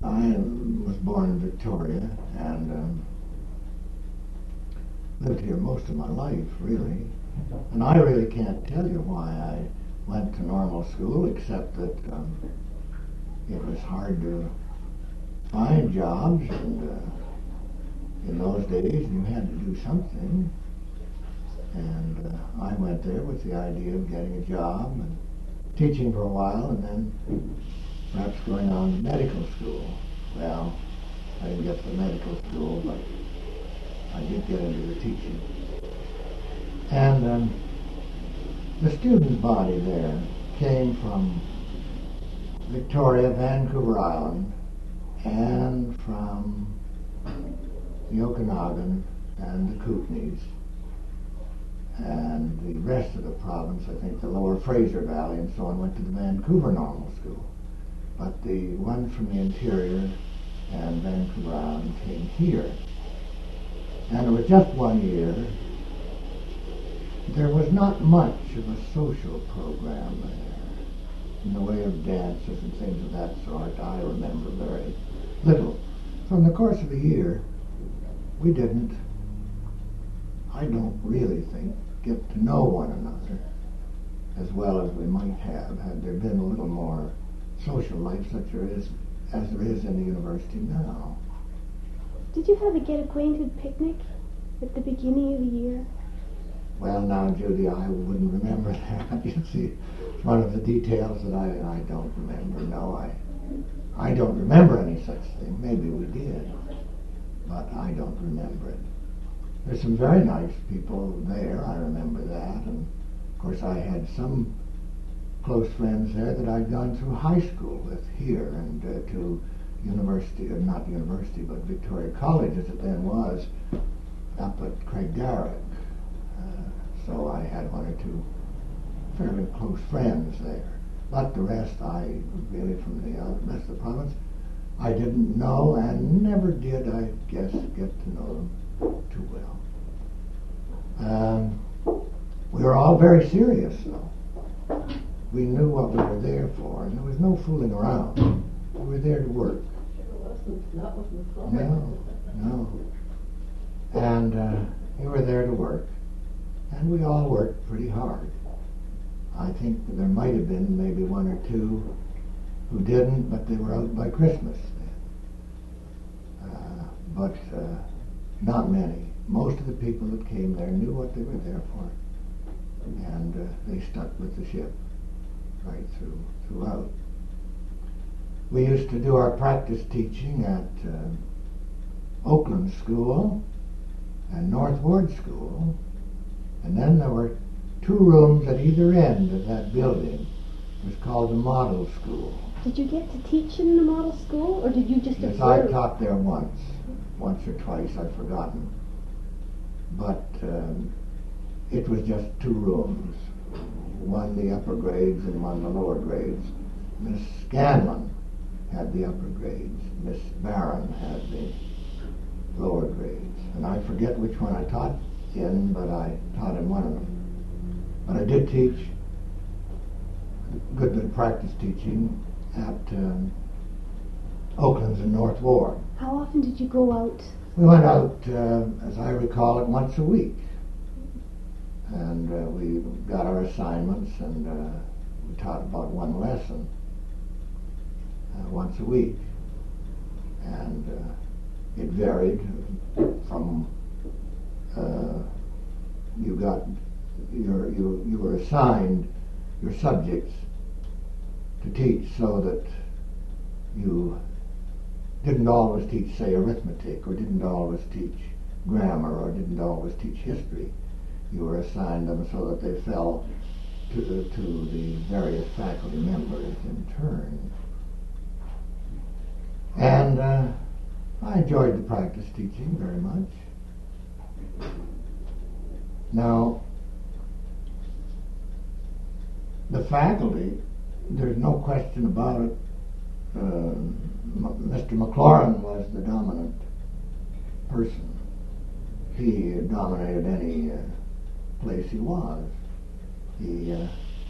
I was born in Victoria and lived here most of my life, really. And I really can't tell you why I went to normal school, except that it was hard to find jobs, and in those days you had to do something. And I went there with the idea of getting a job and teaching for a while, and then perhaps going on to medical school. Well, I didn't get to the medical school, but I did get into the teaching. And the student body there came from Victoria, Vancouver Island, and from the Okanagan and the Kootenays, and the rest of the province, I think the lower Fraser Valley and so on, went to the Vancouver Normal School. But the ones from the interior and Vancouver Island came here. And it was just 1 year. There was not much of a social program there in the way of dances and things of that sort. I remember very little. So in the course of a year, we didn't, I don't really think, get to know one another as well as we might have had there been a little more social life such as there is in the university now. Did you have a get acquainted picnic at the beginning of the year? Well, now, Judy, I wouldn't remember that. You see, it's one of the details that I don't remember. No, I don't remember any such thing. Maybe we did, but I don't remember it. There's some very nice people there, I remember that, and of course I had some close friends there that I'd gone through high school with here, and to university, or not university, but Victoria College as it then was, up at Craigdarroch. So I had one or two fairly close friends there. But the rest, I really, from the rest of the province, I didn't know, and never did, I guess, get to know them too well. We were all very serious, though. We knew what we were there for, and there was no fooling around. We were there to work. No. And we were there to work, and we all worked pretty hard. I think there might have been maybe one or two who didn't, but they were out by Christmas then. But not many. Most of the people that came there knew what they were there for, and they stuck with the ship right throughout. We used to do our practice teaching at Oakland School and North Ward School, and then there were two rooms at either end of that building. It was called the Model School. Did you get to teach in the model school, or did you just Yes, observe? I taught there once or twice, I've forgotten. But it was just two rooms, one the upper grades and one the lower grades. Miss Scanlon had the upper grades, Miss Barron had the lower grades. And I forget which one I taught in, but I taught in one of them. But I did teach a good bit of practice teaching at Oakland's and North Ward. How often did you go out? We went out, as I recall it, once a week. And we got our assignments, and we taught about one lesson once a week. And it varied from you were assigned your subjects to teach, so that you didn't always teach, say, arithmetic, or didn't always teach grammar, or didn't always teach history. You were assigned them so that they fell to the various faculty members in turn. And I enjoyed the practice teaching very much. Now, the faculty, there's no question about it, Mr. McLaurin was the dominant person. He dominated any place he was. He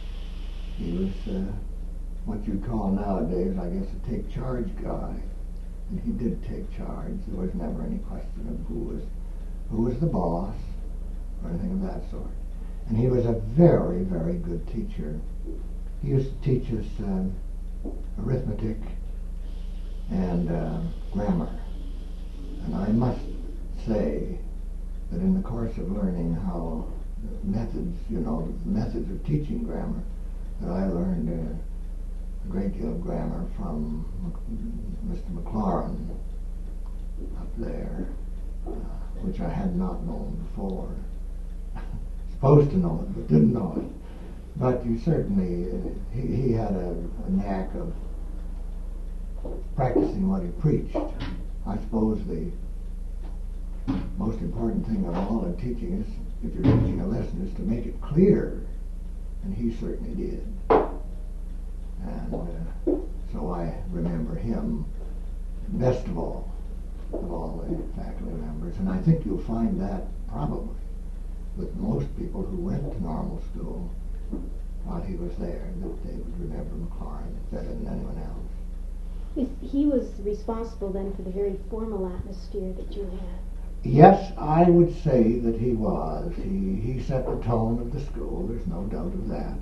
was what you'd call nowadays, I guess, a take-charge guy. and he did take charge. There was never any question of who was the boss or anything of that sort. And he was a very, very good teacher. He used to teach us arithmetic and grammar. And I must say that in the course of learning how methods, methods of teaching grammar, that I learned a great deal of grammar from Mr. McLaurin up there, which I had not known before. Supposed to know it, but didn't know it. But you certainly, he had a knack of practicing what he preached. I suppose the most important thing of all in teaching is, if you're teaching a lesson, is to make it clear, and he certainly did. And so I remember him best of all the faculty members, and I think you'll find that probably with most people who went to normal school while he was there, that they would remember McLaurin better than anyone else. He was responsible then for the very formal atmosphere that you had. Yes, I would say that he was. He set the tone of the school. There's no doubt of that.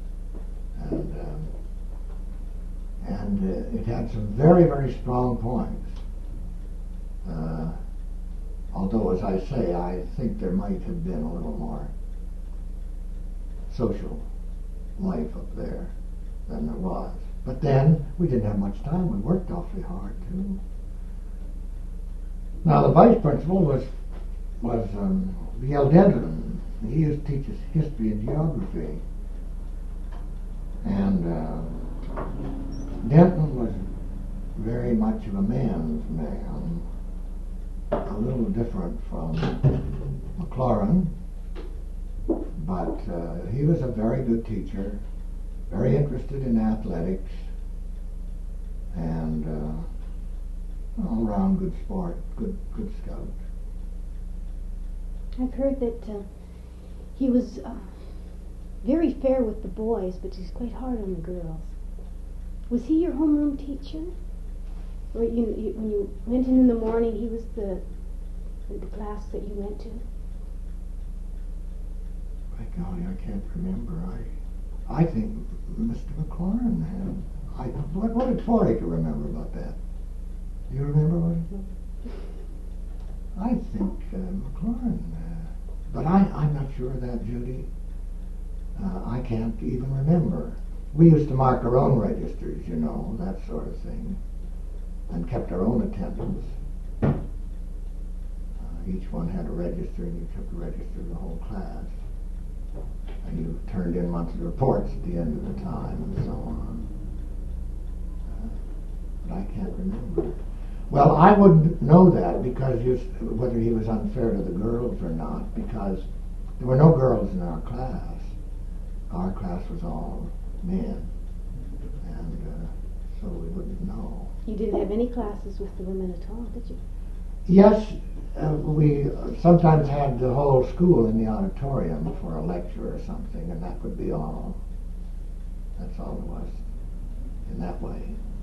And it had some very, very strong points. Although, as I say, I think there might have been a little more social life up there than there was. But then we didn't have much time. We worked awfully hard too. Now the vice principal was V.L. Denton. He used to teach us history and geography. And Denton was very much of a man's man, a little different from McLaurin, but he was a very good teacher, very interested in athletics, and all around good sport, good scout. I've heard that he was very fair with the boys, but he's quite hard on the girls. Was he your homeroom teacher? Or when you went in the morning, he was the class that you went to? By golly, I can't remember. I think Mr. McLaurin had. What did Foraker remember about that? Do you remember what it was? I think McLaurin, but I'm not sure of that, Judy. I can't even remember. We used to mark our own registers, that sort of thing, and kept our own attendance. Each one had a register, and you took a register of the whole class. And you turned in monthly reports at the end of the time, and so on. But I can't remember. Well, I wouldn't know that because whether he was unfair to the girls or not, because there were no girls in our class. Our class was all men, and so we wouldn't know. You didn't have any classes with the women at all, did you? Yes, we sometimes had the whole school in the auditorium for a lecture or something, and that would be all. That's all there was in that way.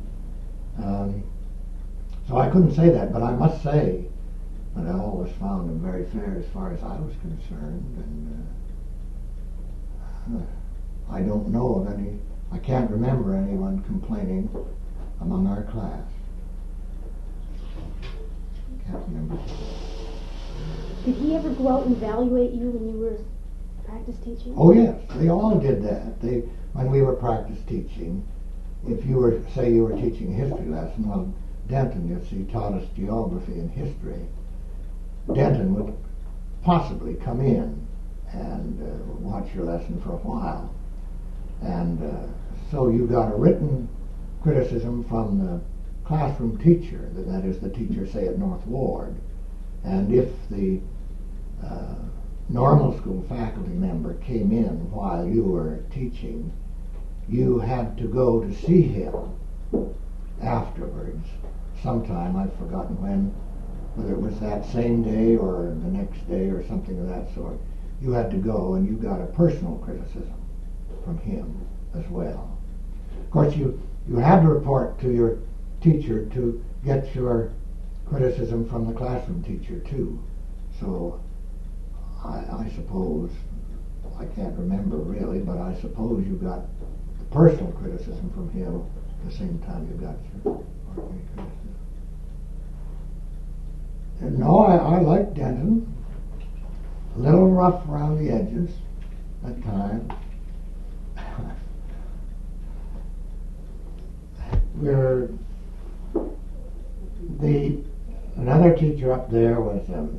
So I couldn't say that, but I must say that I always found him very fair as far as I was concerned, and I don't know of any, I can't remember anyone complaining among our class. Can't remember. Did he ever go out and evaluate you when you were practice teaching? Oh yes, they all did that. When we were practice teaching, if you were, say you were teaching a history lesson, well, Denton, you see, taught us geography and history. Denton would possibly come in and watch your lesson for a while. And so you got a written criticism from the classroom teacher, that is the teacher, say, at North Ward. And if the normal school faculty member came in while you were teaching, you had to go to see him afterwards. Sometime, I've forgotten when, whether it was that same day or the next day or something of that sort. You had to go and you got a personal criticism from him as well. Of course, you had to report to your teacher to get your criticism from the classroom teacher too. So I suppose, I can't remember really, but I suppose you got the personal criticism from him at the same time you got your organic criticism. And no, I like Denton. A little rough around the edges at times. Another teacher up there was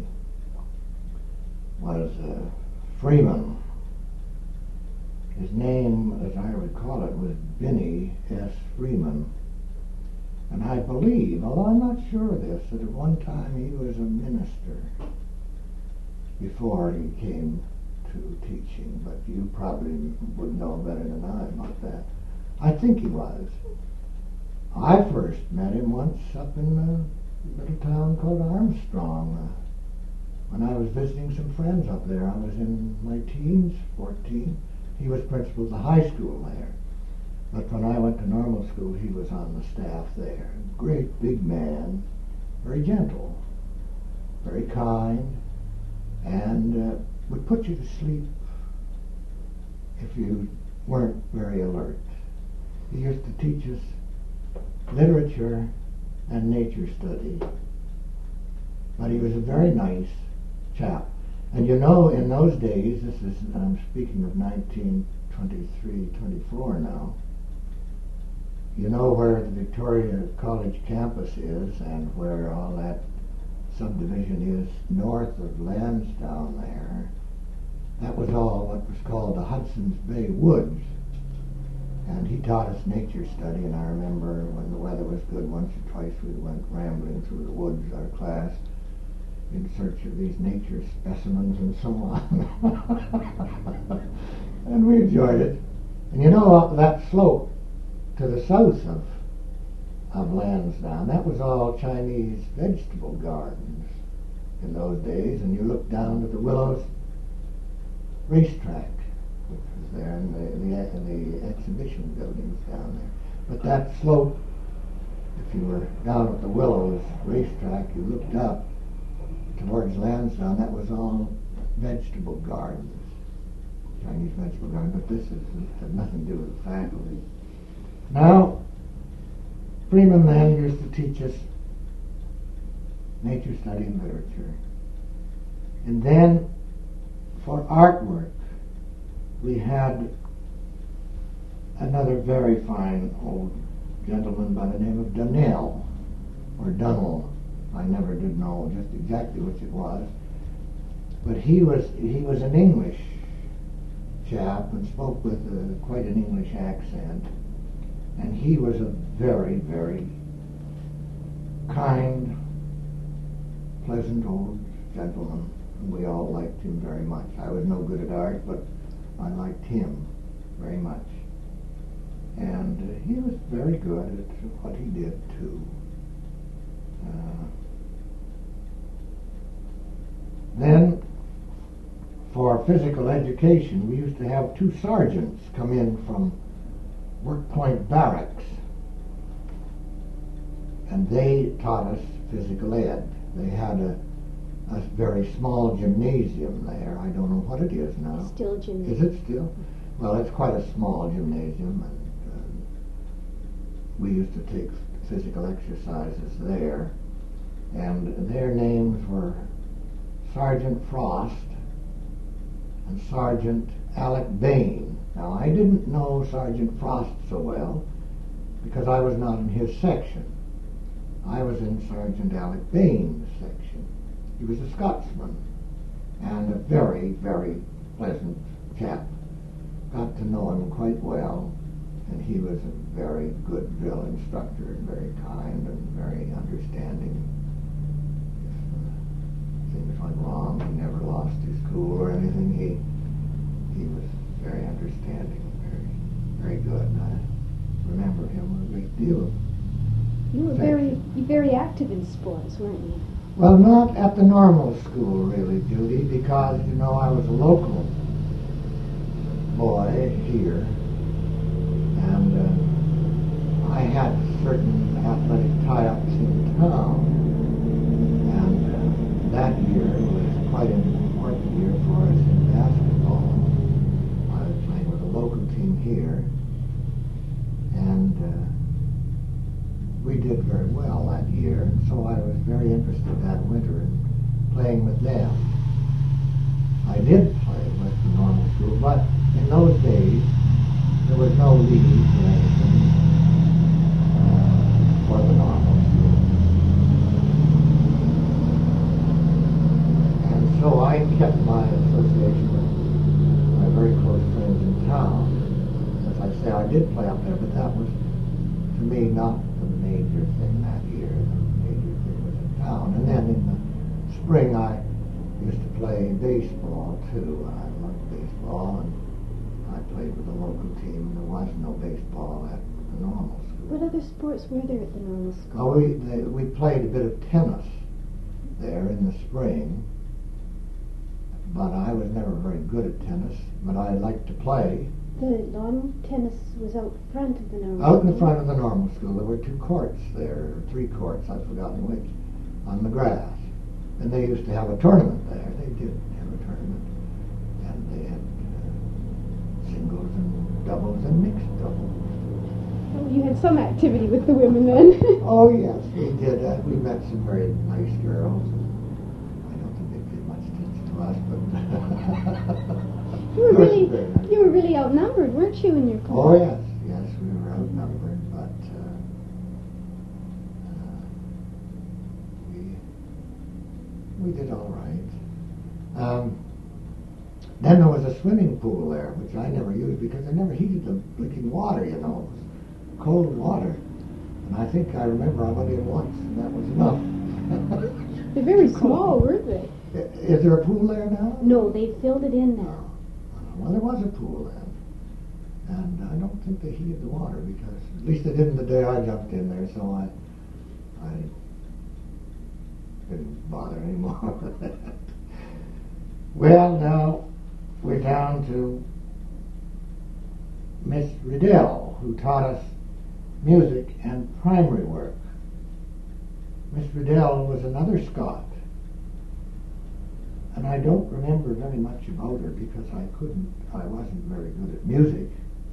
Freeman. His name, as I recall it, was Binny S. Freeman. And I believe, although I'm not sure of this, that at one time he was a minister before he came to teaching, but you probably would know better than I about that. I think he was. I first met him once up in a little town called Armstrong when I was visiting some friends up there. I was in my teens, 14. He was principal of the high school there. But when I went to normal school, he was on the staff there. Great big man, very gentle, very kind, and would put you to sleep if you weren't very alert. He used to teach us literature and nature study. But he was a very nice chap. And you know, in those days, I'm speaking of 1923, 24 now, you know where the Victoria College campus is and where all that subdivision is north of Lansdowne there. That was all what was called the Hudson's Bay Woods. And he taught us nature study, and I remember when the weather was good, once or twice we went rambling through the woods, our class, in search of these nature specimens and so on. And we enjoyed it. And you know, up that slope to the south of Lansdowne, that was all Chinese vegetable gardens in those days, and you looked down to the Willows racetrack, which was there, and the exhibition buildings down there. But that slope, if you were down at the Willows racetrack, you looked up towards Lansdowne, that was all vegetable gardens, Chinese vegetable gardens, but this had nothing to do with the faculty. Now, Freeman then used to teach us nature study and literature. And then, for artwork, we had another very fine old gentleman by the name of Dunnell, or Dunnell. I never did know just exactly which it was. But he was an English chap and spoke with quite an English accent. And he was a very, very kind, pleasant old gentleman. And we all liked him very much. I was no good at art, but I liked him very much. And he was very good at what he did, too. Then, for physical education, we used to have two sergeants come in from Work Point Barracks, and they taught us physical ed. They had a very small gymnasium there. I don't know what it is now. Still a gymnasium. Is it still? Well, it's quite a small gymnasium, and we used to take physical exercises there. And their names were Sergeant Frost and Sergeant Alec Bain. Now, I didn't know Sergeant Frost so well because I was not in his section. I was in Sergeant Alec Bain's section. He was a Scotsman and a very, very pleasant chap. Got to know him quite well, and he was a very good drill instructor and very kind and very understanding. If things went wrong, he never lost his cool or anything. He was very understanding, very good. I remember him a great deal. You were very active in sports, weren't you? Well, not at the normal school, really, Judy, because, you know, I was a local boy here, and I had certain athletic tie-ups in town, and that year was quite an important year for us in basketball. I was playing with a local team here, and we did very well that year, and so I was very interested that winter in playing with them. I did play with the normal school, but in those days there was no league or anything for the normal school. And so I kept my association with my very close friends in town. As I say, I did play up there, but that was, to me, not the major thing that year. The major thing was in town. And then in the spring I used to play baseball too. I loved baseball, and I played with a local team. There was no baseball at the normal school. What other sports were there at the normal school? Oh, we played a bit of tennis there in the spring, but I was never very good at tennis, but I liked to play. The lawn tennis was out front of the normal Out school? in the front of the normal school. There were 2 courts there, or 3 courts, I've forgotten which, on the grass. And they used to have a tournament there. They did have a tournament. And they had singles and doubles and mixed doubles. Oh, you had some activity with the women then. Oh, yes, we did. We met some very nice girls. I don't think they paid much attention to us, but You were really outnumbered, weren't you, in your class? Oh, yes, we were outnumbered, but we did all right. Then there was a swimming pool there, which I never used because they never heated the blinking water, you know. It was cold water. And I think I remember I went in once, and that was enough. They're very small, weren't they? Is there a pool there now? No, they filled it in now. Well, there was a pool then. And I don't think they heated the water because, at least they didn't the day I jumped in there, so I didn't bother anymore with that. Well, now we're down to Miss Riddell, who taught us music and primary work. Miss Riddell was another Scot, and I don't remember very much about her because I wasn't very good at music,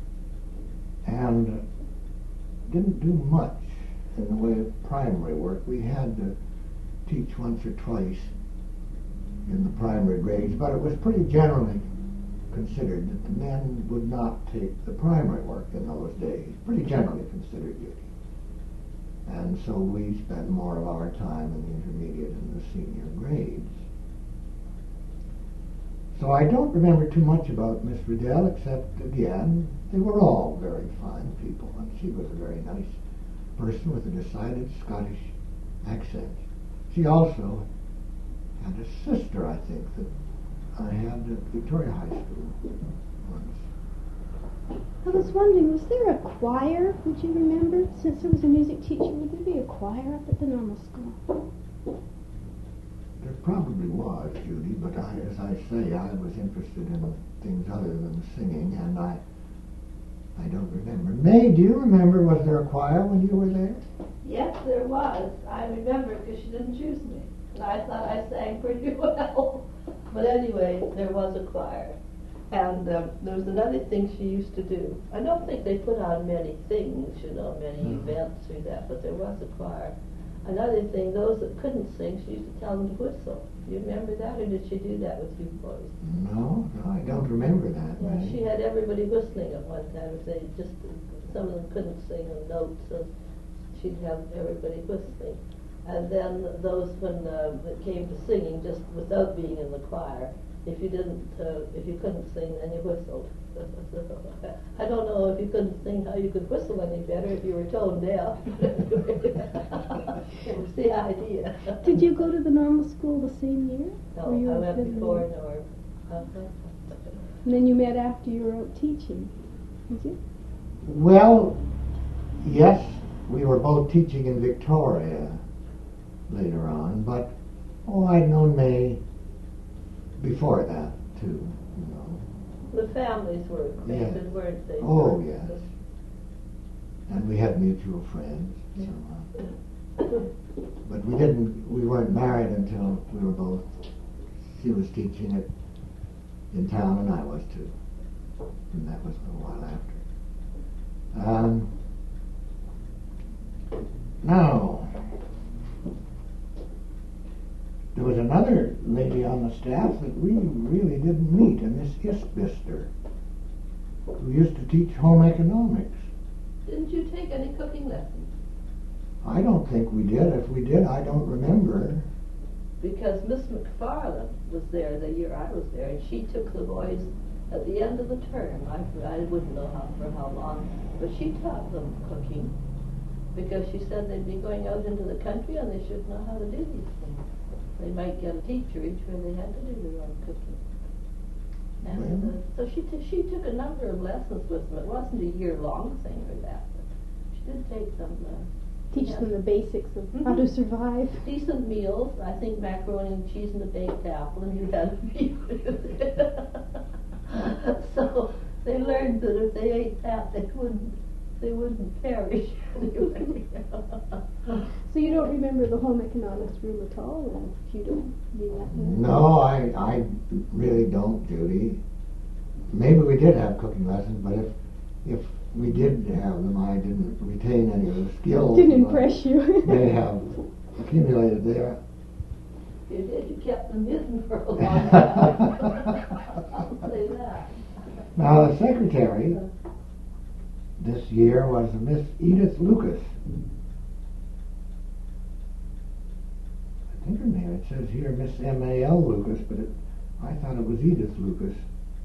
and didn't do much in the way of primary work. We had to teach once or twice in the primary grades, but it was pretty generally considered that the men would not take the primary work in those days. Pretty generally considered duty. And so we spent more of our time in the intermediate and the senior grades. So I don't remember too much about Miss Riddell, except, again, they were all very fine people, and she was a very nice person with a decided Scottish accent. She also had a sister, I think, that I had at Victoria High School once. I was wondering, was there a choir, would you remember? Since there was a music teacher, would there be a choir up at the normal school? There probably was, Judy, but as I say, I was interested in things other than singing, and I don't remember. May, do you remember, was there a choir when you were there? Yes, there was. I remember because she didn't choose me. And I thought I sang pretty well. But anyway, there was a choir. And there was another thing she used to do. I don't think they put on many things, many events or that, but there was a choir. Another thing, those that couldn't sing, she used to tell them to whistle. Do you remember that, or did she do that with you boys? No, I don't remember that. Yeah, May. she had everybody whistling at one time. If they just, some of them couldn't sing a note, so she'd have everybody whistling. And then those when it came to singing, just without being in the choir, if you couldn't sing, then you whistled. I don't know if you couldn't sing how you could whistle any better if you were tone deaf. It was the idea. Did you go to the normal school the same year? No, Or you I were went visiting? before Norm. And then you met after you were out teaching, did you? Well, yes, we were both teaching in Victoria later on, but I'd known May before that too, The families were acquainted, weren't they? Oh, yes. and we had mutual friends. So, but we weren't married until we were both, she was teaching in town and I was too. And that was a while after. Now, there was another lady on the staff that we really didn't meet, a Miss Isbister, who used to teach home economics. Didn't you take any cooking lessons? I don't think we did. If we did, I don't remember. Because Miss McFarland was there the year I was there, and she took the boys at the end of the term. I wouldn't know for how long, but she taught them cooking because she said they'd be going out into the country and they should know how to do these things. They might get a teacher each where they had to do their own cooking. And so she took a number of lessons with them. It wasn't a year-long thing or that, but she did take them. Teach them the basics of how to survive. Decent meals. I think macaroni and cheese and a baked apple, and you had to be with it. So they learned that if they ate that, they wouldn't perish anyway. So you don't remember the home economics room at all, and if you don't do that? No, I really don't, Judy. Maybe we did have cooking lessons, but if we did have them, I didn't retain any of the skills. Didn't impress you. They have accumulated there. You did. You kept them hidden for a long time. I'll say that. Now the secretary this year was Miss Edith Lucas. I think her name, it says here Miss M.A.L. Lucas, but I thought it was Edith Lucas.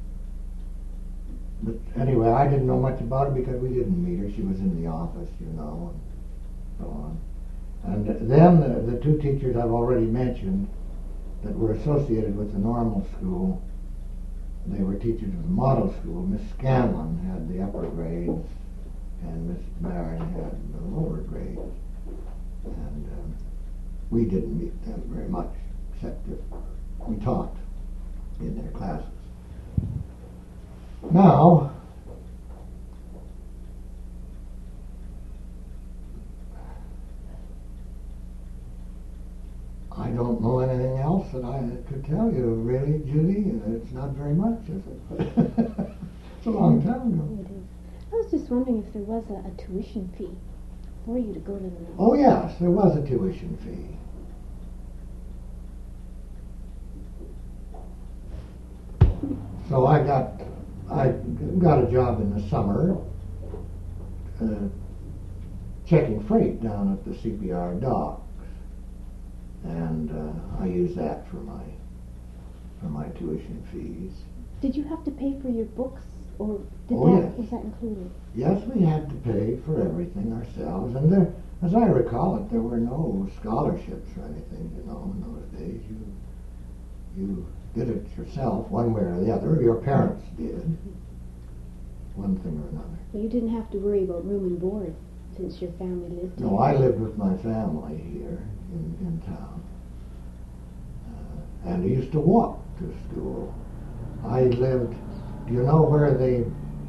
But anyway, I didn't know much about her because we didn't meet her. She was in the office, and so on. And then the two teachers I've already mentioned that were associated with the normal school, they were teachers of the model school. Miss Scanlon had the upper grades, and Miss Barron had the lower grades. And we didn't meet them very much, except that we taught in their classes. Now, I don't know anything else that I could tell you, really, Judy. It's not very much, is it? It's a long time ago. It is. I was just wondering if there was a tuition fee for you to go to the... Oh, yes, there was a tuition fee. So I got a job in the summer checking freight down at the CPR docks, and I used that for my tuition fees. Did you have to pay for your books, or yes. Was that included? Yes, we had to pay for everything ourselves, and there, as I recall it, there were no scholarships or anything, in those days. You did it yourself, one way or the other. Your parents did, one thing or another. Well, you didn't have to worry about room and board since your family lived here. No, I lived with my family here in town, and I used to walk to school. I lived. Do you know where the?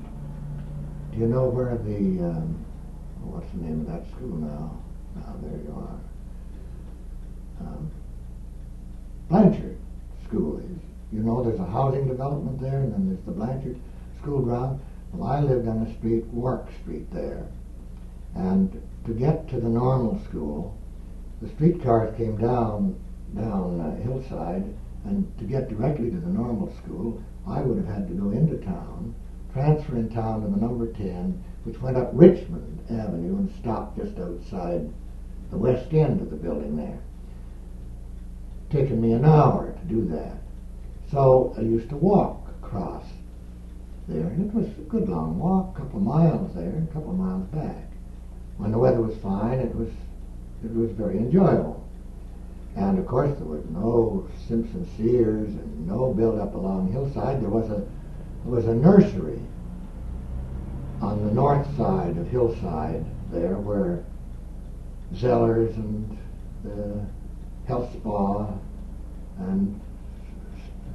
What's the name of that school now? Now there you are. Blanchard School is. There's a housing development there, and then there's the Blanchard School ground. Well, I lived on the street, Wark Street there. And to get to the normal school, the streetcars came down Hillside, and to get directly to the normal school, I would have had to go into town, transfer in town to the number 10, which went up Richmond Avenue and stopped just outside the west end of the building there. Taken me an hour to do that. So I used to walk across there, and it was a good long walk, a couple of miles there, and a couple of miles back. When the weather was fine, it was very enjoyable. And of course there was no Simpson Sears and no build-up along Hillside. There was a nursery on the north side of Hillside there where Zellers and the Health Spa and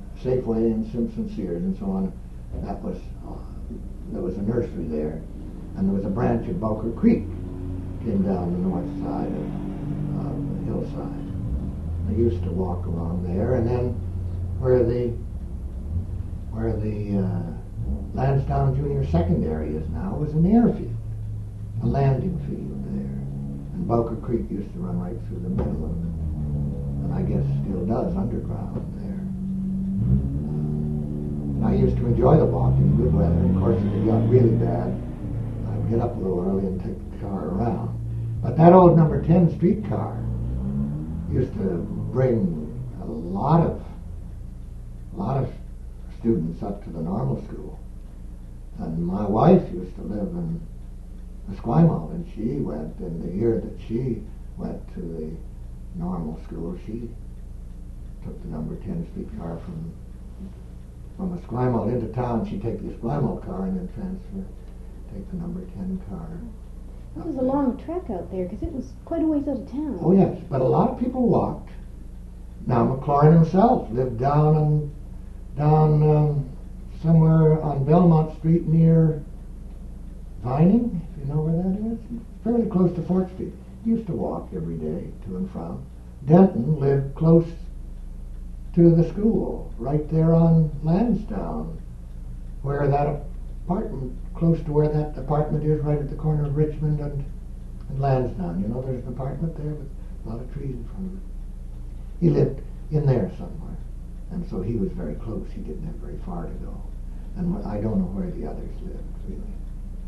Safeway and Simpson Sears and so on. There was a nursery there. And there was a branch of Boker Creek came down the north side of the hillside. I used to walk along there, and then where the Lansdowne Junior Secondary is now was an airfield, a landing field there. And Boker Creek used to run right through the middle of it, and I guess still does underground there. And I used to enjoy the walk in good weather. Of course, if it got really bad, I'd get up a little early and take the car around. But that old number 10 streetcar used to bring a lot of students up to the normal school. And my wife used to live in Esquimalt, and she went, in the year that she went to the normal school, she took the number 10 streetcar from Esquimalt into town. She'd take the Esquimalt car and then take the number 10 car. It was a long trek out there because it was quite a ways out of town. Oh yes, but a lot of people walked. Now McLaurin himself lived down somewhere on Belmont Street near Vining, if you know where that is. Fairly close to Fort Street. He used to walk every day to and from. Denton lived close to the school, right there on Lansdowne, where that apartment, close to where that apartment is, right at the corner of Richmond and Lansdowne. You know, there's an apartment there with a lot of trees in front of it. He lived in there somewhere, and so he was very close. He didn't have very far to go. And I don't know where the others lived, really.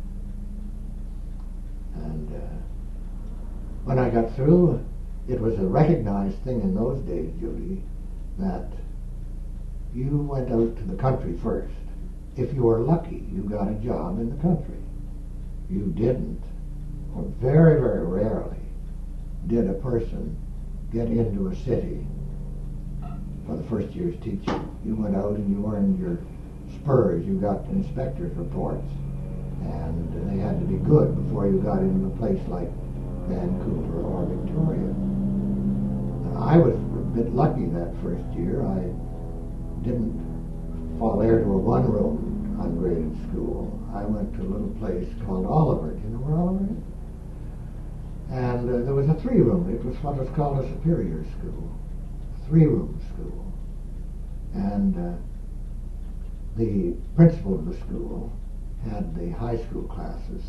And when I got through, it was a recognized thing in those days, Judy, that you went out to the country first. If you were lucky, you got a job in the country. You didn't, or very, very rarely, did a person get into a city for the first year's teaching. You went out and you earned your spurs. You got inspector's reports, and they had to be good before you got into a place like Vancouver or Victoria. And I was a bit lucky that first year. I didn't fall heir to a one-room ungraded school. I went to a little place called Oliver. Do you know where Oliver is? And there was a three-room. It was what was called a superior school, a three-room school. And the principal of the school had the high school classes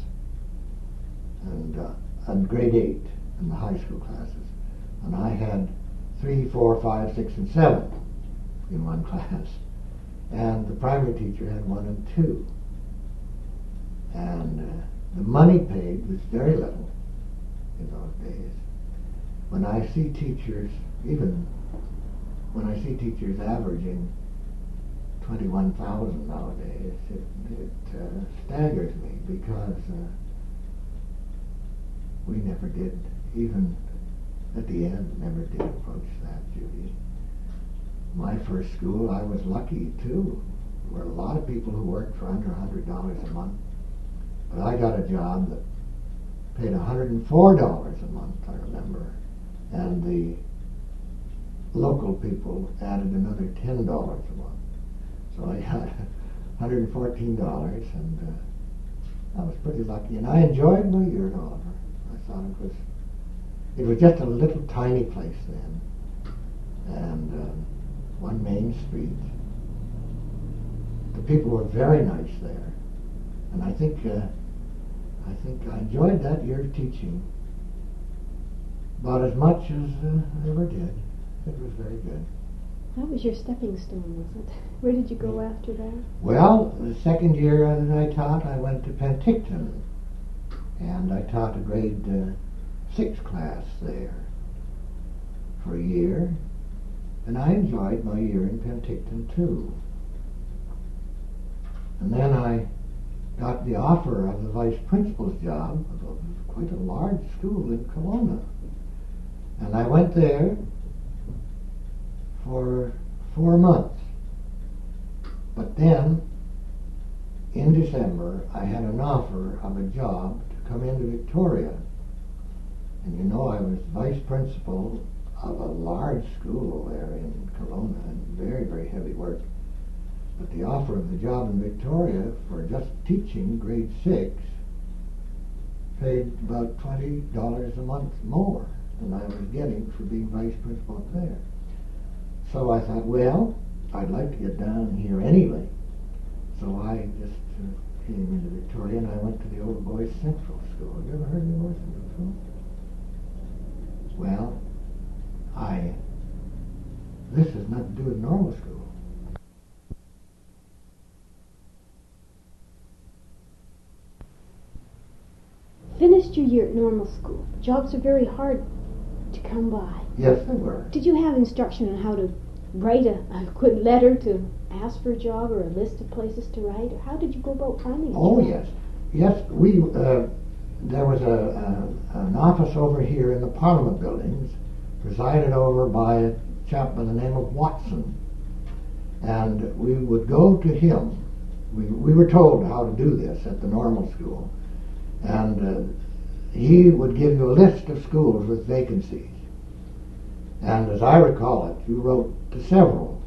and grade 8 in the high school classes. And I had 3, 4, 5, 6, and 7 in one class. And the primary teacher had 1 and 2. And the money paid was very little in those days. When I see teachers, even when I see teachers averaging 21,000 nowadays, it staggers me, because we never did, even at the end, never did approach that, Judy. My first school, I was lucky too. There were a lot of people who worked for under $100 a month, but I got a job that paid $104 a month, I remember, and the local people added another $10 a month. So I got $114, and I was pretty lucky, and I enjoyed my year at Oliver. I thought it was just a little tiny place then, and one main street. The people were very nice there, and I think I enjoyed that year of teaching about as much as I ever did. It was very good. That was your stepping stone, was it? Where did you go after that? Well, the second year that I taught, I went to Penticton, and I taught a grade 6 class there for a year, and I enjoyed my year in Penticton too. And then I got the offer of the vice principal's job of quite a large school in Kelowna, and I went there for 4 months. But then, in December, I had an offer of a job to come into Victoria. And you know, I was vice principal of a large school there in Kelowna, and very, very heavy work. But the offer of the job in Victoria for just teaching grade 6 paid about $20 a month more than I was getting for being vice principal up there. So I thought, well, I'd like to get down here anyway. So I just came into Victoria and I went to the Old Boys Central School. Have you ever heard of the Old Boys Central School? Well, this has nothing to do with normal school. Finished your year at normal school. Jobs are very hard to come by. Yes, they were. Did you have instruction on how to write a good letter to ask for a job, or a list of places to write? Or how did you go about finding a job? Oh, yes. Yes, there was an office over here in the Parliament buildings, presided over by a chap by the name of Watson. And we would go to him. We were told how to do this at the normal school. And he would give you a list of schools with vacancies. And as I recall it, you wrote to several.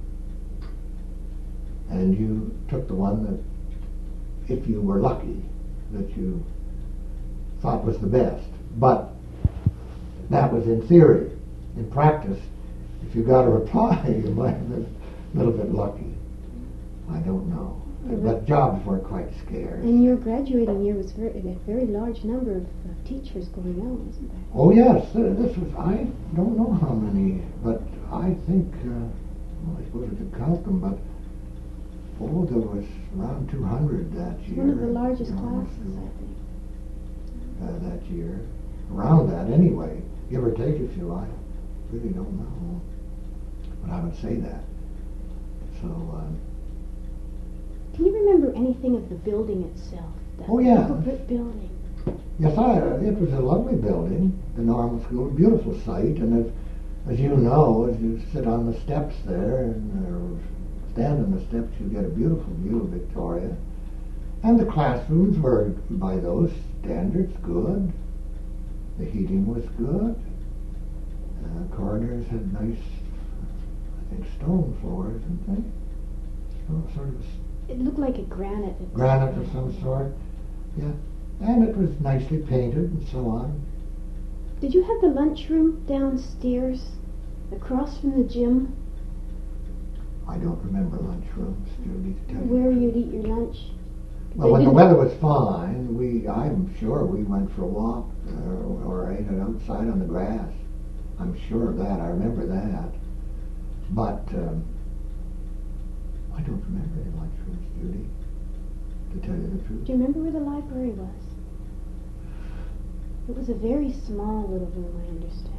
And you took the one that, if you were lucky, that you thought was the best. But that was in theory. In practice, if you got a reply, you might have been a little bit lucky. I don't know. But jobs were quite scarce. And your graduating year was a very large number of teachers going out, wasn't there? Oh, yes. This was, I don't know how many, but I think, well, I suppose I could count them, but, there was around 200 that year. One of the largest classes, I think. That year. Around that, anyway. Give or take, if you like. Really don't know. But I would say that. So, can you remember anything of the building itself? Oh, yeah. The brick building. Yes, it was a lovely building, the normal school, a beautiful site, and as you know, as you sit on the steps there and stand on the steps, you get a beautiful view of Victoria. And the classrooms were, by those standards, good. The heating was good. Corridors had nice, I think, stone floors, didn't they? Sort of it looked like a granite. Granite of some sort, yeah. And it was nicely painted and so on. Did you have the lunchroom downstairs, across from the gym? I don't remember lunchrooms, Judy, to tell you. Where you'd eat your lunch? Well, when the weather was fine, I'm sure we went for a walk or ate it outside on the grass. I'm sure of that. I remember that. But I don't remember any lunchrooms, Judy, to tell you the truth. Do you remember where the library was? It was a very small little room, I understand.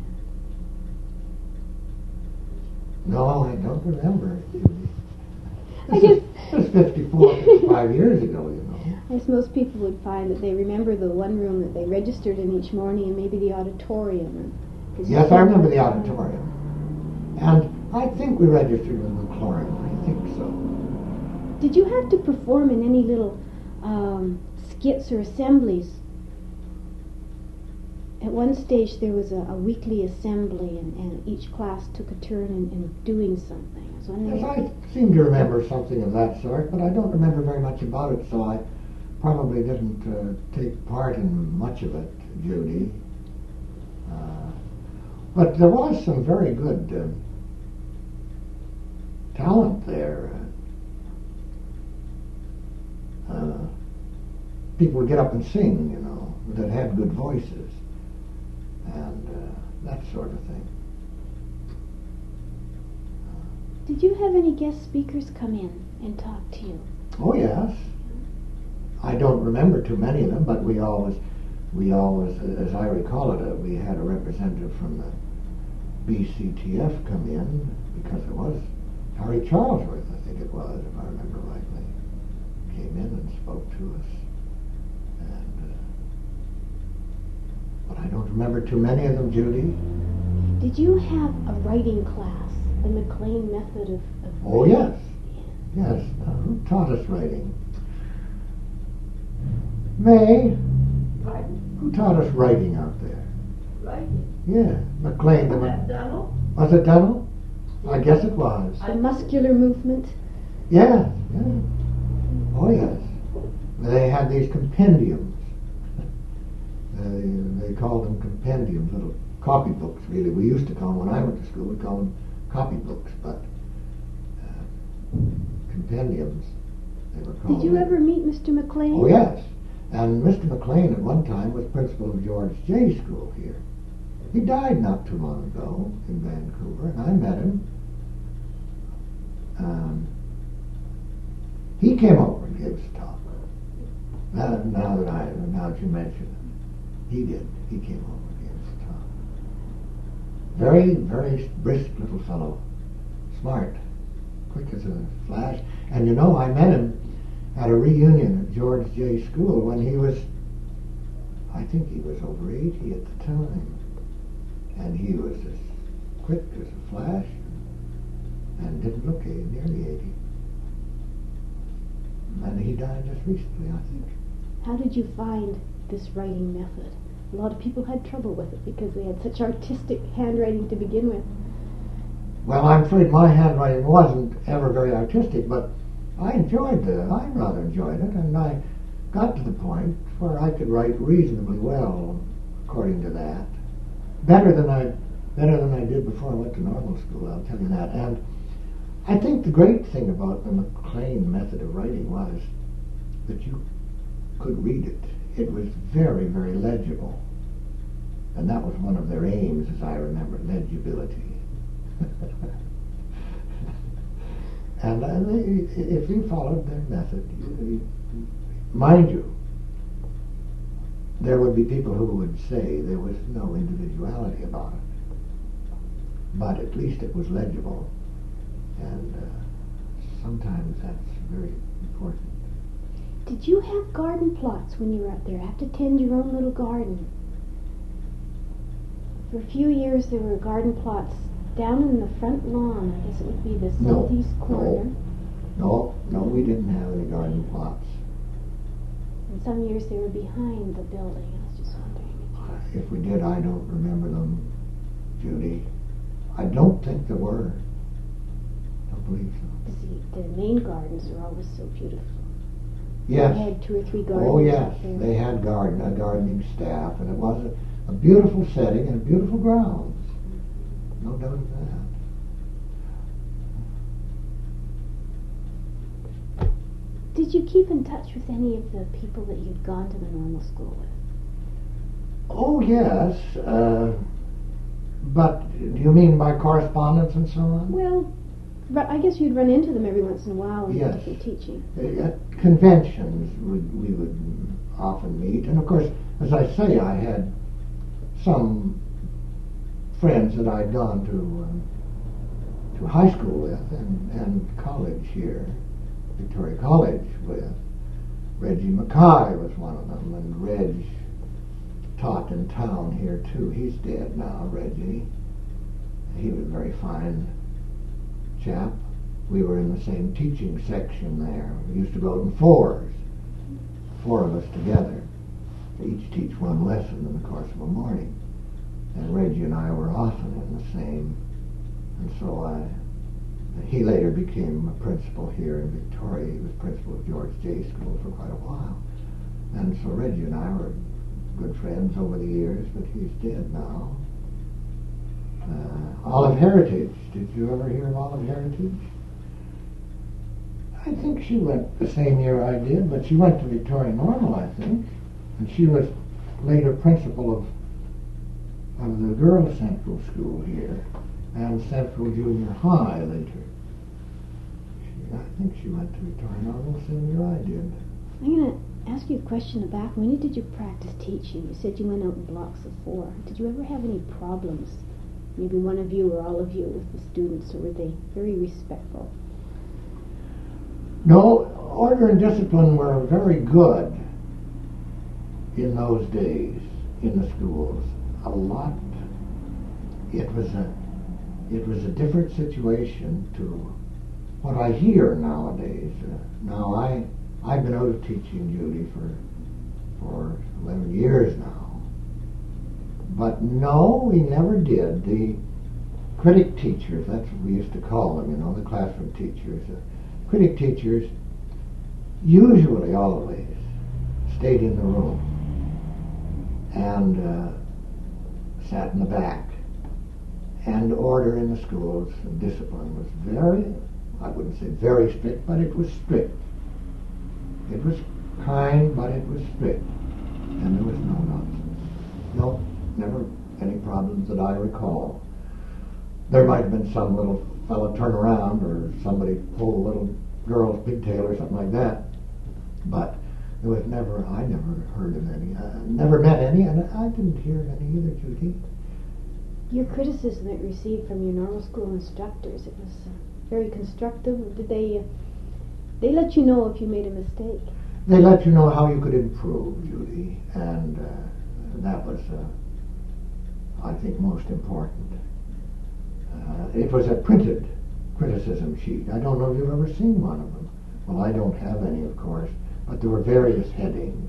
No, I don't remember, Judy. I guess It was 55 years ago, you know. I guess most people would find that they remember the one room that they registered in each morning, and maybe the auditorium. Yes, I remember the auditorium. And I think we registered in the chlorine. I think so. Did you have to perform in any little skits or assemblies? At one stage there was a weekly assembly, and each class took a turn in doing something. Yes, I seem to remember something of that sort, but I don't remember very much about it, so I probably didn't take part in much of it, Judy. But there was some very good talent there. People would get up and sing, you know, that had good voices, and that sort of thing. Did you have any guest speakers come in and talk to you? Oh, yes. I don't remember too many of them, but we always, as I recall it, we had a representative from the BCTF come in, because it was Harry Charlesworth, I think it was, if I remember rightly, came in and spoke to us. And but I don't remember too many of them, Judy. Did you have a writing class, the McLean method of Oh, yes. Yes. Who taught us writing? May. Pardon? Who taught us writing out there? Writing? Yeah, McLean. Was that Donald? Was it Donald? I guess it was. the muscular movement? Yeah, yeah. Oh, yes. They had these compendiums They called them compendiums, little copybooks, really. We used to call them, when I went to school, we called them copybooks, but compendiums, they were called. Did you ever meet Mr. McLean? Oh, yes. And Mr. McLean at one time was principal of George J. School here. He died not too long ago in Vancouver, and I met him. He came over and gave us a talk. Now that you mention it, he did. He came over and gave us a talk. Very, very brisk little fellow, smart, quick as a flash. And you know, I met him at a reunion at George J. School when he was, I think he was over 80 at the time. And he was as quick as a flash and didn't look nearly 80. And he died just recently, I think. How did you find this writing method? A lot of people had trouble with it because they had such artistic handwriting to begin with. Well, I'm afraid my handwriting wasn't ever very artistic, but I rather enjoyed it, and I got to the point where I could write reasonably well according to that. Better than I did before I went to normal school, I'll tell you that. And I think the great thing about the McLean method of writing was that you could read it. It was very, very legible. And that was one of their aims, as I remember, legibility. And if you followed their method, mind you, there would be people who would say there was no individuality about it. But at least it was legible. And sometimes that's very important. Did you have garden plots when you were up there? Have to tend your own little garden? For a few years there were garden plots down in the front lawn. I guess it would be the southeast corner. No, we didn't have any garden plots. And some years they were behind the building. I was just wondering. If we did, I don't remember them, Judy. I don't think there were. I don't believe so. The main gardens are always so beautiful. Yes. They had 2 or 3 gardens. Oh, yes. There. They had a gardening staff, and it was a beautiful setting and beautiful grounds. No doubt of that. Did you keep in touch with any of the people that you'd gone to the normal school with? Oh, yes. But do you mean by correspondence and so on? Well, I guess you'd run into them every once in a while in Yes. different teaching. At conventions, we would often meet. And of course, as I say, I had some friends that I'd gone to high school with and college here, Victoria College with. Reggie Mackay was one of them, and Reg taught in town here too. He's dead now, Reggie. He was a very fine chap. We were in the same teaching section there. We used to go in 4s, 4 of us together, to each teach one lesson in the course of a morning. And Reggie and I were often in the same, and so he later became a principal here in Victoria. He was principal of George J. School for quite a while. And so Reggie and I were good friends over the years, but he's dead now. Olive Heritage. Did you ever hear of Olive Heritage? I think she went the same year I did, but she went to Victoria Normal, I think. And she was later principal of the Girls Central School here and Central Junior High later. I think she went to Victoria Normal the same year I did. I'm going to ask you a question about when did you practice teaching? You said you went out in blocks of 4. Did you ever have any problems? Maybe one of you or all of you with the students, or were they very respectful? No, order and discipline were very good in those days in the schools. A lot. It was a different situation to what I hear nowadays. Now I've been out of teaching, Judy, for 11 years now. But no, we never did. The critic teachers, that's what we used to call them, the classroom teachers. Critic teachers usually always stayed in the room and sat in the back. And order in the schools and discipline was very, I wouldn't say very strict, but it was strict. It was kind, but it was strict. And there was no nonsense. No, never any problems that I recall. There might have been some little fellow turn around or somebody pull a little girl's pigtail or something like that. But there was never, I never heard of any. Never met any, and I didn't hear of any either, Judy. Your criticism that you received from your normal school instructors, it was very constructive. Did they let you know if you made a mistake? They let you know how you could improve, Judy, and that was, I think, most important. It was a printed criticism sheet. I don't know if you've ever seen one of them. Well, I don't have any, of course, but there were various headings.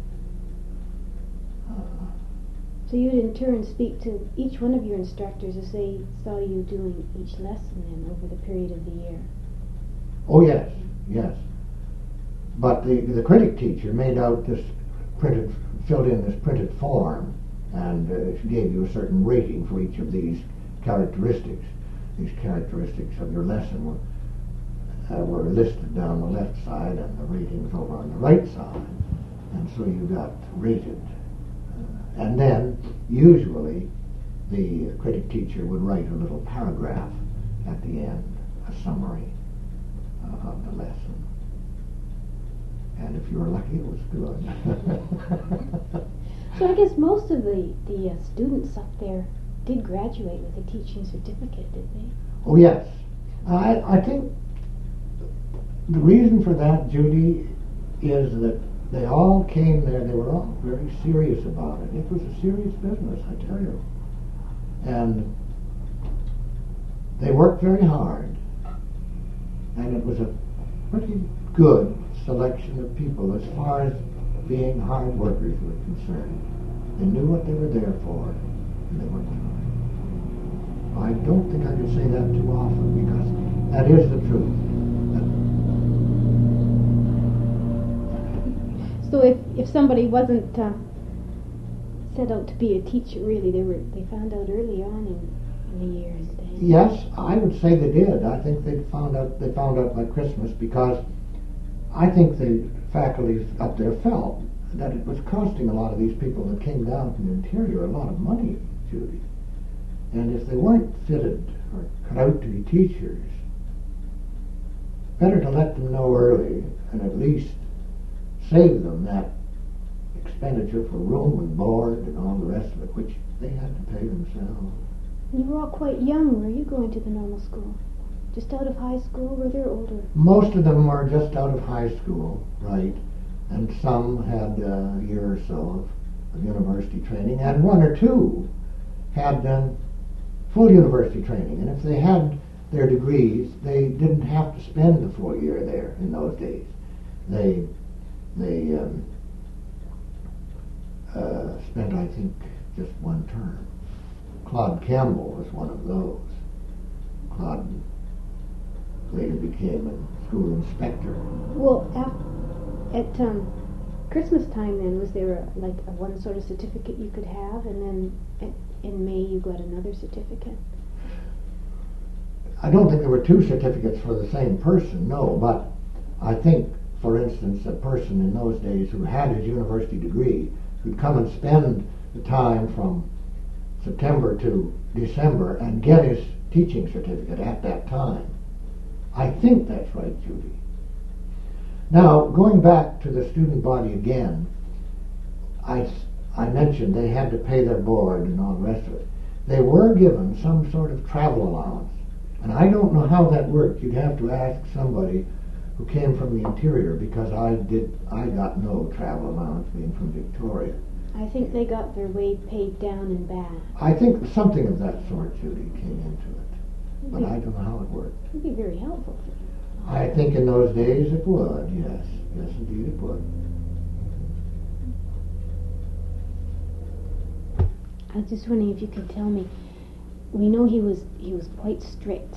So you'd in turn speak to each one of your instructors as they saw you doing each lesson then over the period of the year? Oh, yes, yes. But the critic teacher made out this filled in this printed form, and she gave you a certain rating for each of these characteristics. These characteristics of your lesson were listed down the left side and the ratings over on the right side, and so you got rated. And then, usually, the critic teacher would write a little paragraph at the end, a summary of the lesson. And if you were lucky, it was good. So I guess most of the students up there did graduate with a teaching certificate, did they? Oh, yes. I think the reason for that, Judy, is that they all came there, they were all very serious about it. It was a serious business, I tell you. And they worked very hard. And it was a pretty good selection of people as far as being hard workers were concerned. They knew what they were there for, and they worked hard. I don't think I could say that too often, because that is the truth. So if somebody wasn't set out to be a teacher, really, they found out early on in the year, did they? Yes, I would say they did. I think they found out by Christmas, because I think the faculty up there felt that it was costing a lot of these people that came down from the interior a lot of money, Judy. And if they weren't fitted or cut out to be teachers, better to let them know early and at least save them that expenditure for room and board and all the rest of it, which they had to pay themselves. You were all quite young. Were you going to the normal school? Just out of high school? Were they older? Most of them were just out of high school, right? And some had a year or so of university training, and one or two had done full university training. And if they had their degrees, they didn't have to spend the full year there in those days. They spent, I think, just one term. Claude Campbell was one of those. Claude later became a school inspector. Well, at Christmas time then, was there a one sort of certificate you could have, and then in May you got another certificate? I don't think there were two certificates for the same person, no, but I think, for instance, a person in those days who had his university degree could come and spend the time from September to December and get his teaching certificate at that time. I think that's right, Judy. Now, going back to the student body again, I mentioned they had to pay their board and all the rest of it. They were given some sort of travel allowance, and I don't know how that worked. You'd have to ask somebody who came from the interior, because I got no travel allowance being from Victoria. I think they got their way paid down and back. I think something of that sort, Judy, came into it, but I don't know how it worked. It would be very helpful for you. I think in those days it would, yes. Yes, indeed it would. I was just wondering if you could tell me, we know he was quite strict,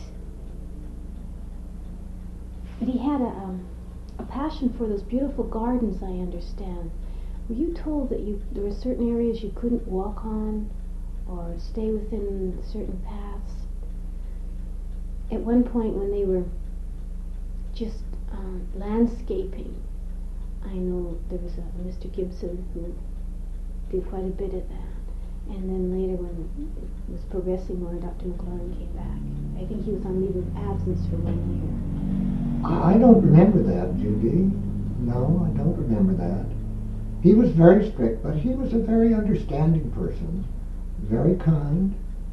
but he had a passion for those beautiful gardens, I understand. Were you told that there were certain areas you couldn't walk on or stay within certain paths? At one point when they were just landscaping, I know there was a Mr. Gibson who did quite a bit of that. And then later when it was progressing more, Dr. McLaurin came back. I think he was on leave of absence for 1 year. I don't remember that, Judy. No, I don't remember that. He was very strict, but he was a very understanding person, very kind.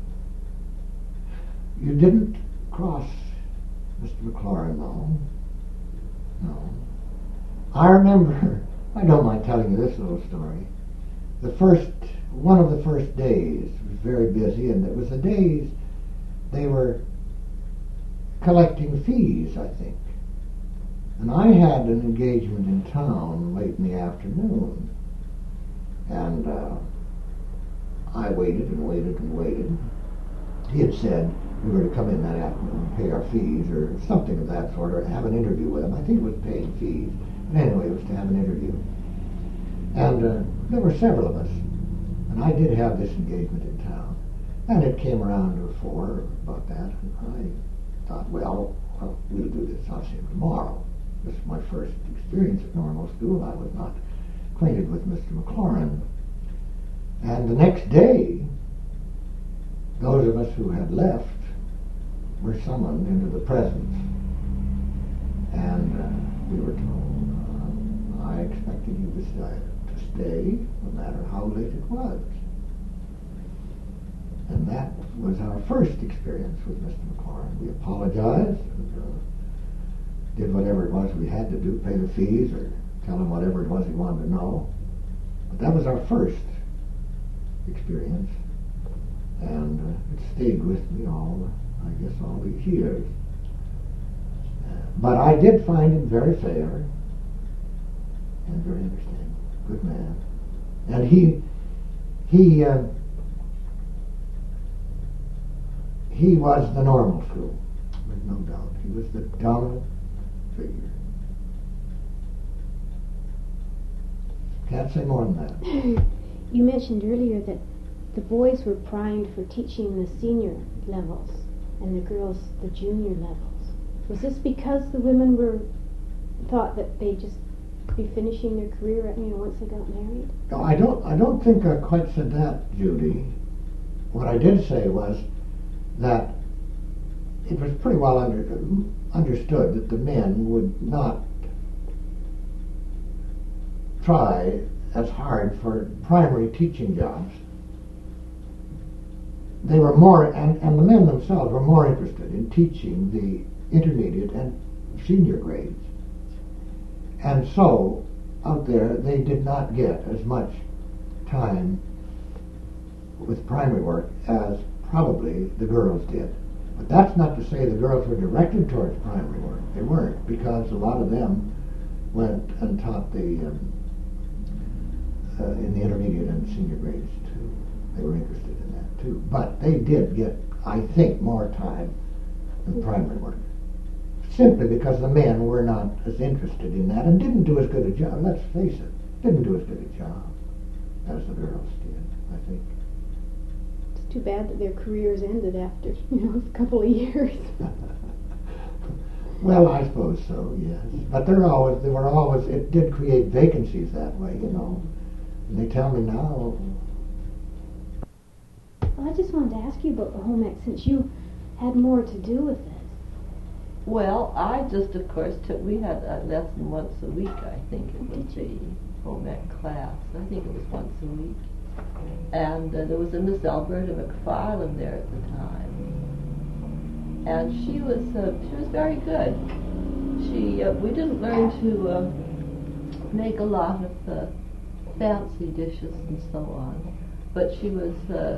You didn't cross Mr. McLaurin, though. No. I remember, I don't mind telling you this little story. One of the first days was very busy, and it was the days they were collecting fees, I think. And I had an engagement in town late in the afternoon, and I waited and waited and waited. He had said we were to come in that afternoon and pay our fees or something of that sort, or have an interview with him. I think it was paying fees. But anyway, it was to have an interview. And there were several of us. And I did have this engagement in town. And it came around to 4 about that. And I thought, well, we'll do this. I'll see him tomorrow. This is my first experience at normal school. I was not acquainted with Mr. McLaurin. And the next day, those of us who had left were summoned into the presence. And we were told, I expected you to stay, no matter how late it was. And that was our first experience with Mr. McLaurin. We apologized and did whatever it was we had to do, pay the fees or tell him whatever it was he wanted to know. But that was our first experience. And it stayed with me all these years. But I did find him very fair and very understanding. Good man. And he was the normal school, there's no doubt. He was the dominant figure. Can't say more than that. You mentioned earlier that the boys were primed for teaching the senior levels and the girls the junior levels. Was this because the women thought that they'd just be finishing their career once they got married? No, I don't think I quite said that, Judy. What I did say was that it was pretty well understood that the men would not try as hard for primary teaching jobs. They were more, and the men themselves were more interested in teaching the intermediate and senior grades. And so, out there, they did not get as much time with primary work as probably the girls did. But that's not to say the girls were directed towards primary work. They weren't, because a lot of them went and taught in the intermediate and senior grades too. They were interested in that too. But they did get, I think, more time than primary work. Simply because the men were not as interested in that and didn't do as good a job, let's face it, didn't do as good a job as the girls did, I think. It's too bad that their careers ended after, a couple of years. Well, I suppose so, yes. But it did create vacancies that way, And they tell me now. Well, I just wanted to ask you about the home ec, since you had more to do with it. Well, I just, of course, we had a lesson once a week, I think it was the home ec class. I think it was once a week. And there was a Miss Alberta McFarland there at the time. And she was very good. We didn't learn to make a lot of fancy dishes and so on, but she was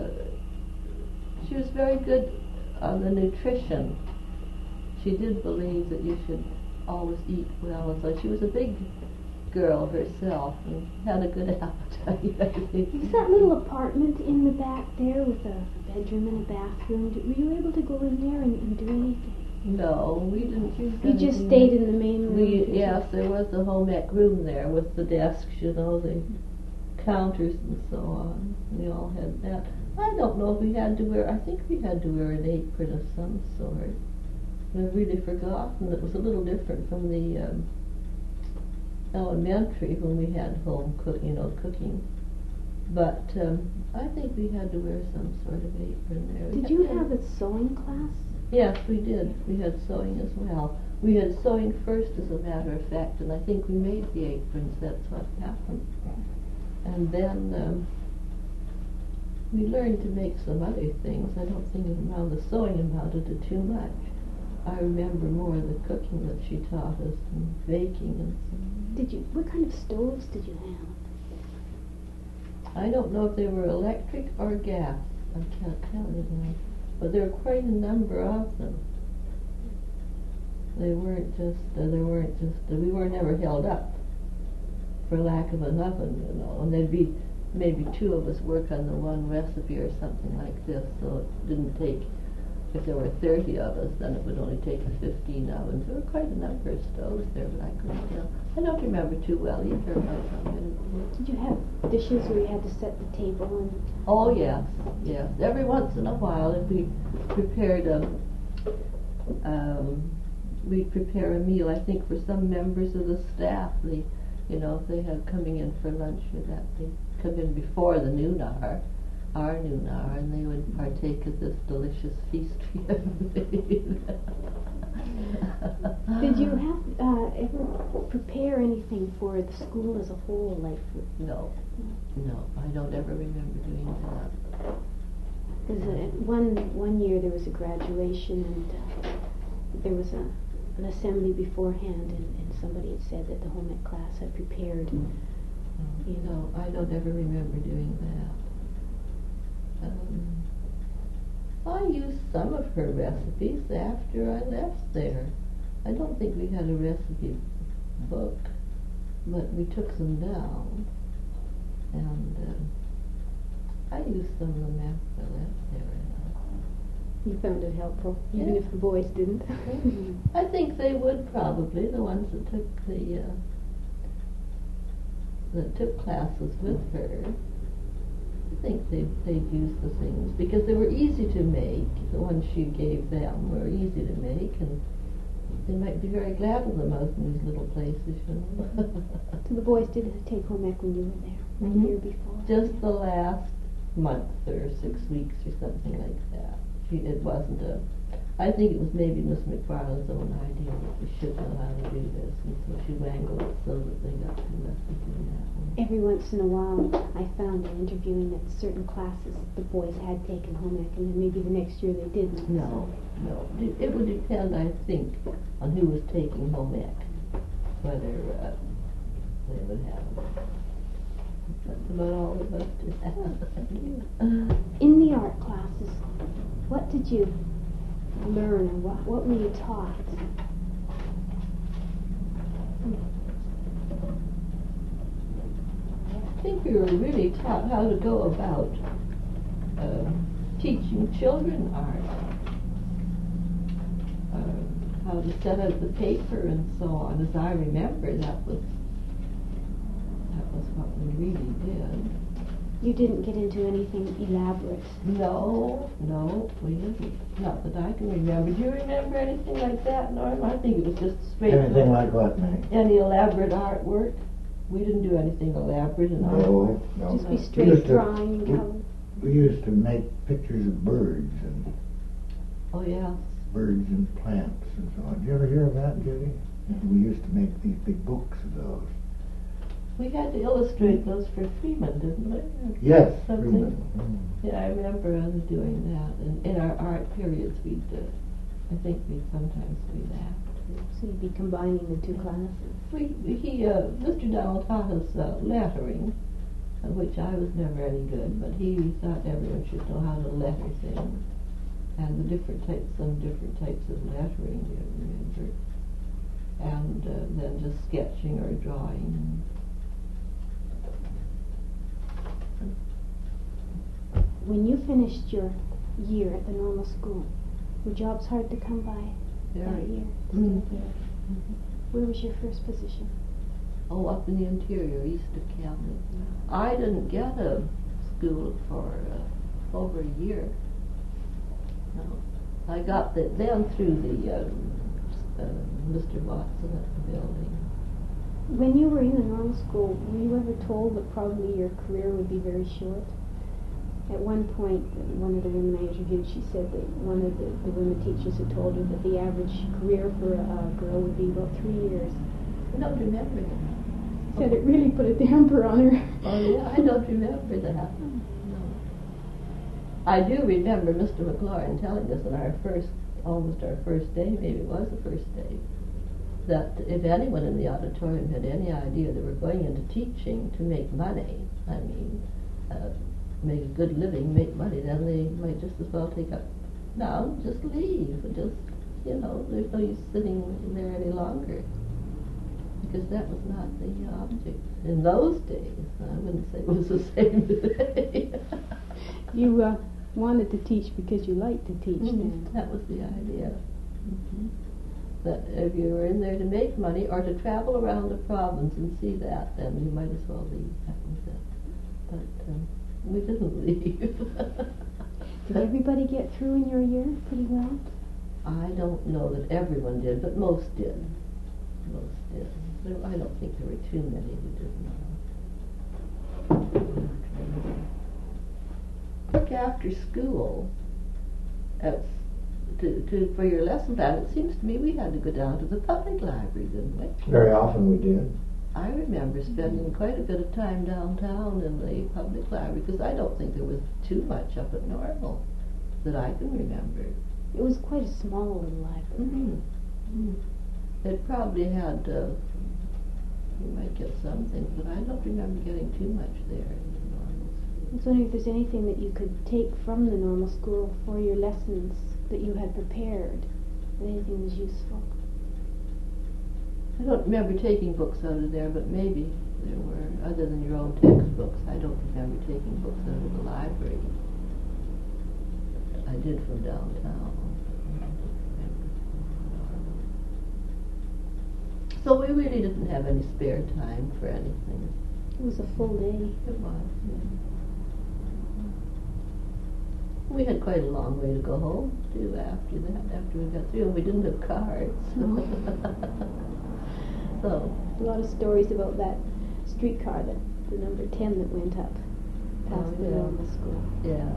very good on the nutrition. She did believe that you should always eat well, and so she was a big girl herself and had a good appetite, I think. Was that little apartment in the back there with a bedroom and a bathroom? Were you able to go in there and do anything? No, we didn't use You just stayed in the main room? Yes, there was the home ec room there with the desks, counters and so on. We all had that. I don't know if we had to wear, I think we had to wear an apron of some sort. I've really forgotten. It was a little different from the elementary when we had home cooking. But I think we had to wear some sort of apron there. Did you have a sewing class? Yes, we did. We had sewing as well. We had sewing first, as a matter of fact, and I think we made the aprons. That's what happened. And then we learned to make some other things. I don't think the sewing amounted to too much. I remember more of the cooking that she taught us, and baking and so on. What kind of stoves did you have? I don't know if they were electric or gas. I can't tell you now. But there were quite a number of them. We were never held up for lack of an oven, and there'd be maybe two of us work on the one recipe or something like this, so it didn't take, if there were 30 of us, then it would only take 15 ovens. There were quite a number of stoves there, but I couldn't tell. I don't remember too well either. Did you have dishes where you had to set the table? And oh, yes. Every once in a while, if we prepared we'd prepare a meal, I think, for some members of the staff. If they had coming in for lunch or that, they'd come in before the noon hour, our noon hour, and they would partake of this delicious feast we had made. Did you have ever prepare anything for the school as a whole? No, I don't ever remember doing that. Because one year there was a graduation, and there was an assembly beforehand, and somebody had said that the home ec class had prepared. No, I don't ever remember doing that. I used some of her recipes after I left there. I don't think we had a recipe book, but we took them down, and I used some of them after I left there. You found it helpful, even if the boys didn't. I think they would probably, the ones that took classes with her. I think they'd use the things because they were easy to make. The ones she gave them were easy to make, and they might be very glad of them out in these little places. So the boys didn't take home ec when you were there, the year before? Just the last month or 6 weeks or something like that. It wasn't I think it was maybe Miss McFarland's own idea that we should know how to do this, and so she wangled it so that they got to lessons in that one. Every once in a while, I found in interviewing that certain classes the boys had taken home ec, and then maybe the next year they didn't. No. It would depend, I think, on who was taking home ec, whether they would have it. That's about all of us did have. In the art classes, what did you learn, or what were you taught? I think we were really taught how to go about teaching children art, how to set up the paper and so on. As I remember, that was what we really did. You didn't get into anything elaborate? No, we didn't. Not that I can remember. Do you remember anything like that, Norm? I think it was just straight. Anything like what, Meg? Any elaborate artwork? We didn't do anything elaborate in artwork. No. Just be straight drawing and color? We used to make pictures of birds and birds and plants and so on. Did you ever hear of that, Judy? We used to make these big books of those. We had to illustrate those for Freeman, didn't we? Yes, something. Freeman. Yeah, I remember us doing that. And in our art periods, I think we'd sometimes do that. So you'd be combining the two classes? Mr. Dowell taught us lettering, which I was never any good, but he thought everyone should know how to letter things. And some different types of lettering, you remember. And then just sketching or drawing. When you finished your year at the normal school, were jobs hard to come by that year? Mm-hmm. Where was your first position? up in the interior, east of Camden. I didn't get a school for over a year. No. I got that then through the Mr. Watson at the building. When you were in the normal school, were you ever told that probably your career would be very short? At one point, one of the women I interviewed, she said that one of the women teachers had told her that the average career for a girl would be about 3 years. I don't remember that. Said it really put a damper on her. Oh yeah, I don't remember that. No. I do remember Mr. McLaurin telling us on almost our first day, maybe it was the first day, that if anyone in the auditorium had any idea they were going into teaching to make money, make a good living, make money, then they might just as well take up, no, just leave, just, there's no use sitting there any longer. Because that was not the object. In those days, I wouldn't say it was the same today. You wanted to teach because you liked to teach then. That was the idea. That if you were in there to make money or to travel around the province and see that, then you might as well leave. That was it. But we didn't leave. Did everybody get through in your year pretty well? I don't know that everyone did, but most did. Most did. I don't think there were too many who did not. Took after school for your lesson plan. It seems to me we had to go down to the public library, didn't we? Very often we did. I remember spending quite a bit of time downtown in the public library because I don't think there was too much up at Normal that I can remember. It was quite a small little library. It probably had, you might get some things, but I don't remember getting too much there in the Normal school. I was wondering if there's anything that you could take from the Normal school for your lessons that you had prepared, that anything was useful. I don't remember taking books out of there, but maybe there were, other than your own textbooks. I don't remember taking books out of the library. I did from downtown. So we really didn't have any spare time for anything. It was a full day. It was, yeah. We had quite a long way to go home, too, after we got through, and we didn't have cars. So a lot of stories about that streetcar, the number 10 that went up past the Normal school. Yeah.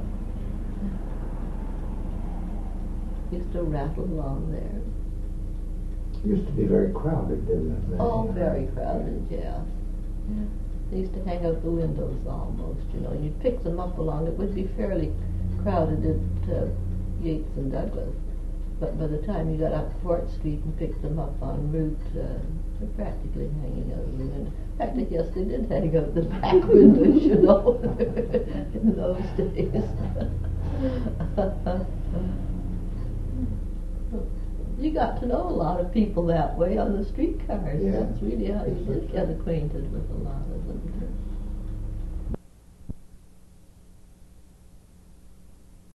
Used to rattle along there. It used to be very crowded, didn't it? Oh, very crowded, yeah. They used to hang out the windows almost, You'd pick them up along. It would be fairly crowded at Yates and Douglas. But by the time you got up Fort Street and picked them up en route, they're practically hanging out of the window. In fact, I guess they did hang out the back windows, in those days. You got to know a lot of people that way on the streetcars. Yeah. That's really how you did get acquainted with a lot of